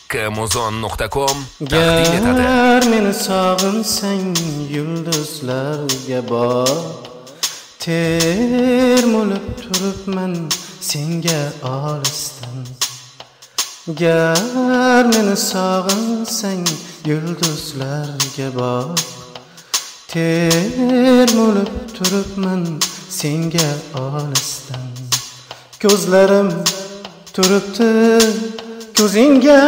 kmozon.com taqdim etadi. Gar meni sog'insang yulduzlarga bor, termulib turibman senga olisdan. Gar meni sog'insang yulduzlarga bor, termulib turibman senga olisdan. Ko'zlarim turibdi ko'zingga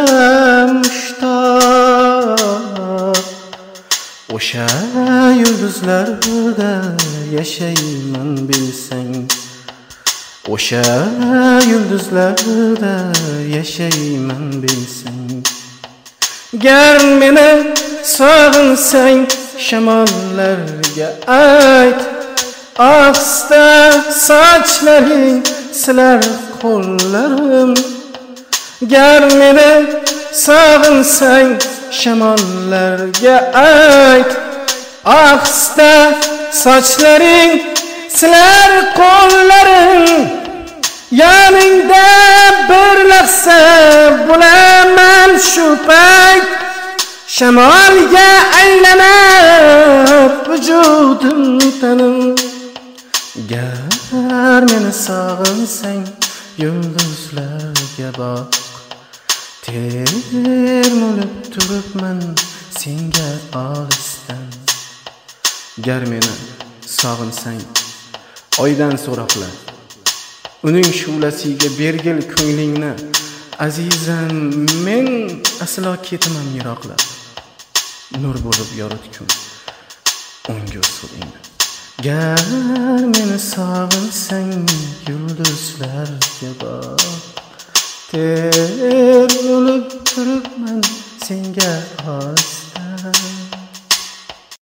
mushtoq, o'sha yulduzlarda yashayman bilsang, o'sha yulduzlarda yashayman bilsang. Gar meni sog'insang shamollarga ayt, ohista sochlaring silar qo'llarim. Gar meni sog'insang shamollarga ayt, ohista sochlaring silar qo'llarim. Yoningda bir lahza bo'laman shu payt, shamolga aylanib vujudim tanim. Gar meni sog'insang yulduzlarga boq, termulib turibman senga olisdan. Gar meni sog'insang oydan so'roqla, uning shu'lasiga bergil ko'nglingni. Azizam, men aslo ketmam yiroqlab, nur bo'lib yoritgun o'ngir so'zingni. Gar meni sog'insang yulduzlarga bor, termulib turibman senga olisdan.